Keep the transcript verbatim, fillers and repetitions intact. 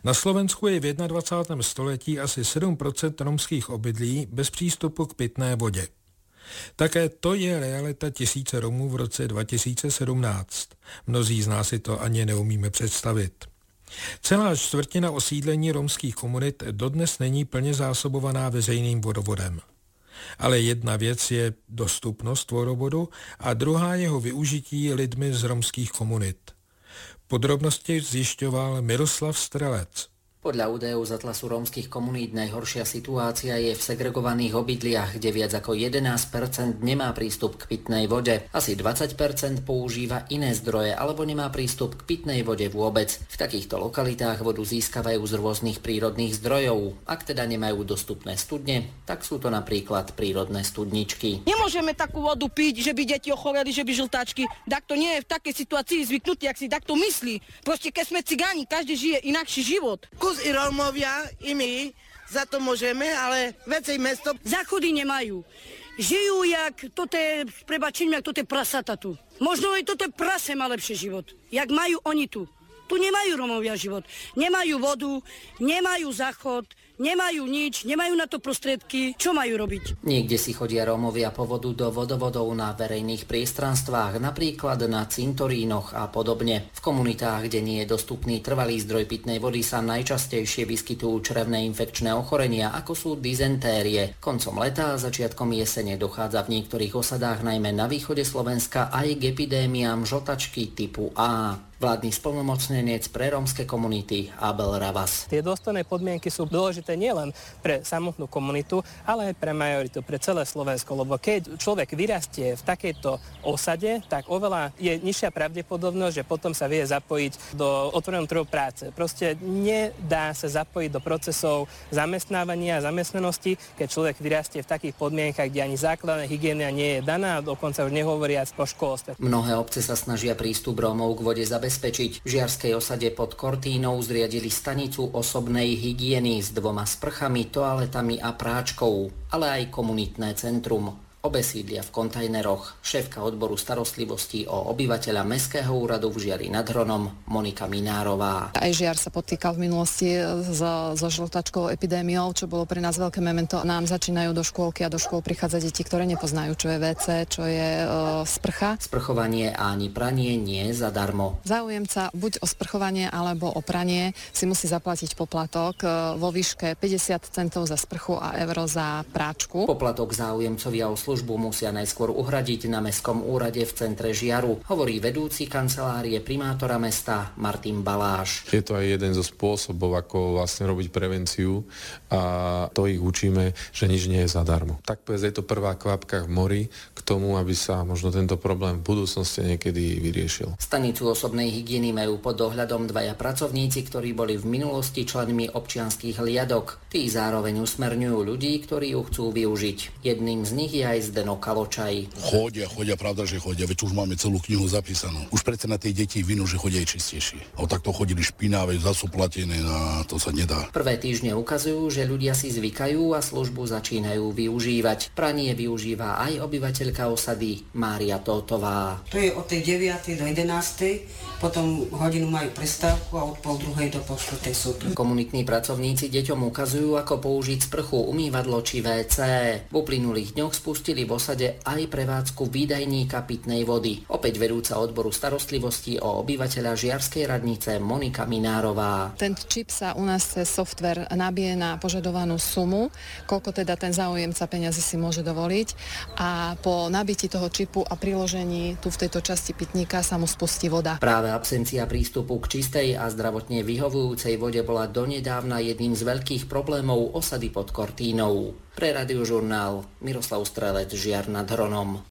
Na Slovensku je v dvacátém prvním století asi sedm procent romských obydlí bez přístupu k pitné vodě. Také to je realita tisíce Romů v roce dva tisíce sedmnáct. Mnozí z nás si to ani neumíme představit. Celá čtvrtina osídlení romských komunit dodnes není plně zásobovaná veřejným vodovodem. Ale jedna věc je dostupnost vodovodu a druhá jeho využití lidmi z romských komunit. Podrobnosti zjišťoval Miroslav Strelec. Podľa údajov z Atlasu rómskych komunít najhoršia situácia je v segregovaných obydliach, kde viac ako jedenásť percent nemá prístup k pitnej vode. Asi dvadsať percent používa iné zdroje alebo nemá prístup k pitnej vode vôbec. V takýchto lokalitách vodu získavajú z rôznych prírodných zdrojov. Ak teda nemajú dostupné studne, tak sú to napríklad prírodné studničky. Nemôžeme takú vodu piť, že by deti ochoreli, že by žltáčky. Takto nie je v takej situácii zvyknutý, ak si takto myslí. Proste keď sme cigáni, každý žije inakší život. Kus i Rómovia, i my, za to môžeme, ale vecej mesto... Záchody nemajú. Žijú jak toto je, prebačím, jak toto je prasata tu. Možno aj toto prase má lepší život. Jak majú oni tu. Tu nemajú Rómovia život. Nemajú vodu, nemajú záchod, nemajú nič, nemajú na to prostriedky. Čo majú robiť? Niekde si chodia Rómovia po vodu do vodovodov na verejných priestranstvách, napríklad na cintorínoch a podobne. V komunitách, kde nie je dostupný trvalý zdroj pitnej vody, sa najčastejšie vyskytujú črevné infekčné ochorenia, ako sú dyzentérie. Koncom leta a začiatkom jesene dochádza v niektorých osadách, najmä na východe Slovenska, aj k epidémiám žltačky typu A. Vládny splnomocnenec pre rómske komunity Abel Ravas. Tie dôstojné podmienky sú dôležité nielen pre samotnú komunitu, ale aj pre majoritu, pre celé Slovensko, lebo keď človek vyrastie v takejto osade, tak oveľa je nižšia pravdepodobnosť, že potom sa vie zapojiť do otvoreného trhu práce. Proste nedá sa zapojiť do procesov zamestnávania a zamestnanosti, keď človek vyrastie v takých podmienkach, kde ani základná hygiena nie je daná, dokonca už nehovoriac o školstve. Mnohé obce sa snažia prístup Rómov k vode zabezpečiť. V Žiarskej osade pod Kortínou zriadili stanicu osobnej hygieny s dvoma sprchami, toaletami a práčkou, ale aj komunitné centrum. Obe sídlia v kontajneroch. Šéfka odboru starostlivosti o obyvateľa Mestského úradu v Žiari nad Hronom Monika Minárová. Aj Žiar sa potýkal v minulosti so, so žltačkovou epidémiou, čo bolo pre nás veľké memento. Nám začínajú do škôlky a do škôl prichádza deti, ktoré nepoznajú, čo je vé cé, čo je e, sprcha. Sprchovanie a ani pranie nie je zadarmo. Záujemca buď o sprchovanie alebo o pranie si musí zaplatiť poplatok e, vo výške päťdesiat centov za sprchu a euro za práčku. Poplatok záujemcovia o službu musia najskôr uhradiť na Mestskom úrade v centre Žiaru, hovorí vedúci kancelárie primátora mesta Martin Baláš. Je to aj jeden zo spôsobov, ako vlastne robiť prevenciu a to ich učíme, že nič nie je zadarmo. Tak povedz, je to prvá kvapka v mori k tomu, aby sa možno tento problém v budúcnosti niekedy vyriešil. Stanicu osobnej hygieny majú pod dohľadom dvaja pracovníci, ktorí boli v minulosti členmi občianskych hliadok. Tí zároveň usmerňujú ľudí, ktorí ju chcú využiť. Jedným z nich je aj Zdeno Kaločaj. Chodia, chodia, pravda, že chodia, veď už máme celú knihu zapísanú. Už predsa na tej deti vinu, že chodia aj čistejšie. A takto chodili špinavé, zasúplatené, a to sa nedá. Prvé týždne ukazujú, že ľudia si zvykajú a službu začínajú využívať. Pranie využíva aj obyvateľka osady Mária Tótová. To je od tej deviatej do jedenástej, potom hodinu majú prestávku a od pol druhej do pol štvrtej sú tu. Komunitní pracovníci deťom ukazujú, ako použiť sprchu, umývadlo či vé cé. V uplynulých dňoch spustili v osade aj prevádzku výdajníka pitnej vody. Opäť vedúca odboru starostlivosti o obyvateľa Žiarskej radnice Monika Minárová. Ten čip sa u nás cez software nabije na požadovanú sumu, koľko teda ten záujemca peňazí si môže dovoliť, a po nabití toho čipu a priložení tu v tejto časti pitníka sa mu spustí voda. Práve absencia prístupu k čistej a zdravotne vyhovujúcej vode bola donedávna jedným z veľkých problémov osady pod Kortínou. Pre Radiožurnál Miroslav Strelec, Žiar nad Hronom.